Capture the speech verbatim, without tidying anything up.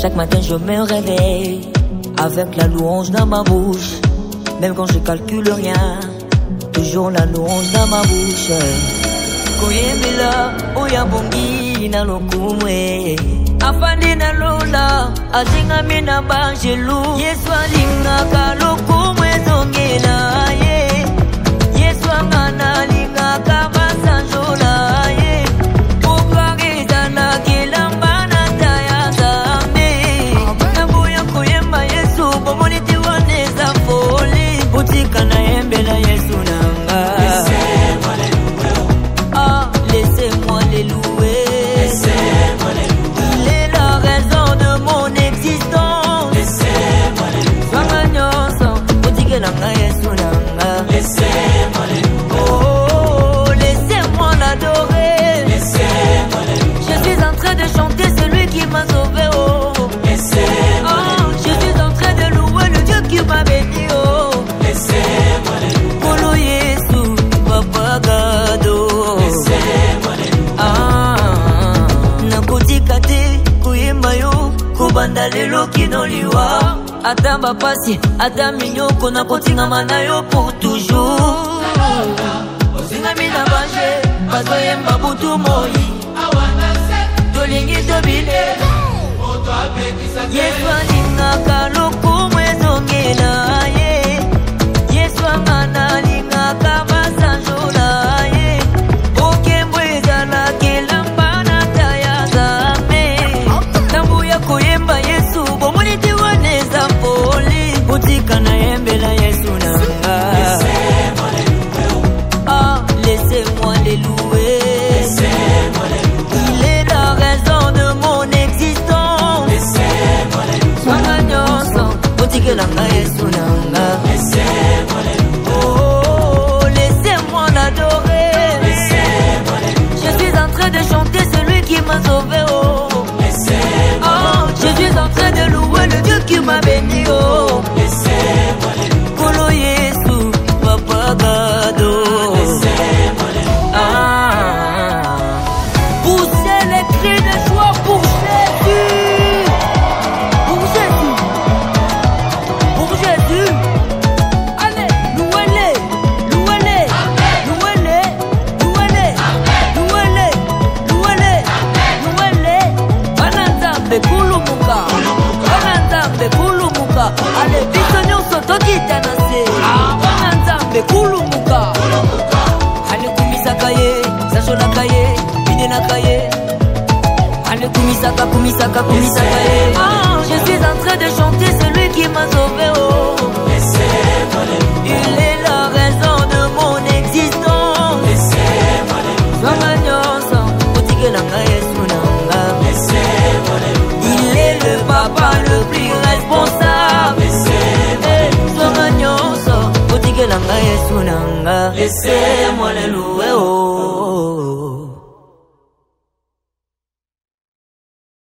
Chaque matin je me réveille avec la louange dans ma bouche. Même quand je calcule rien, toujours la louange dans ma bouche. Koyemela oyabongi na lokumwe afandi na lola azinga mina banjelu Yesu alingaka lokumwe zongela ye Yesu angana lingaka basanjola ye Ukariza na kilamba na taya zambe Nabuya kuyemba Yesu bomoniti waneza foli Butika na yembe na Yesu nanga Laissez-moi les louer. Laissez-moi les louer. Il est la raison de mon existence. Laissez-moi les louer. Laissez-moi les louer. Oh, laissez-moi l'adorer. Laissez-moi les louer. Je suis en train de chanter celui qui m'a sauvé. Oh, laissez-moi les louer. Je suis en train de louer le Dieu qui m'a béni. Oh, laissez-moi les louer. Polo Yesu, Papa Gado. Kubanda lelo kinoliwa Atamba pasi, ata minyoko na kotinga manayo pour toujours Ozinga mina banje, paso yemba butu moi Tolingi tobile Yesu alingaka lokumwe zongela ye Yesu angana lingaka basanjola ye Okembwe zala kelamba na taya zame Nambuya kuyemba Yesu bomoniti waneza poli Butika na yembe na Yesu nanga Laissez-moi les louer. Ah, laissez-moi les louer. Laissez-moi les louer. Il est la raison de mon existence. Laissez-moi les louer. Swanga nyonso Butika nanga Yesu nanga Laissez-moi les louer. Oh, laissez-moi l'adorer. Laissez-moi les louer. Je suis en train de chanter celui qui m'a sauvé. Oh, laissez-moi. Oh, je suis en train de louer le Dieu qui m'a béni. Oh, laissez-moi les louer. Kolo Yesu, Papa Gado. Laissez-moi les louer. Ah, poussez les cris de joie pour Jésus. Pour Jésus. Pour Jésus. Allez, louez-les. Louez-les. Louez-les. Louez-les. Louez-les. Louez-les. Louez-les. Bananzambe kulumuka. Bananzambe kulumuka. Allez, biso nyonso tokita na se. Bananzambe kulumuka. Allez, kumisaka ye, sashonaka ye, binenaka ye. Allez, kumisaka, kumisaka, kumisaka ye. Ah, je suis en train de chanter celui qui m'a sauvé. Oh, laissez-moi les louer. Il est la raison de mon existence. Laissez-moi les louer. Swanga nyonso Butika nanga Yesu nanga Laissez-moi les louer. Il est le papa le plus responsable. Laissez-moi les louer. Swanga nyonso Butika nanga Yesu nanga Laissez-moi les louer.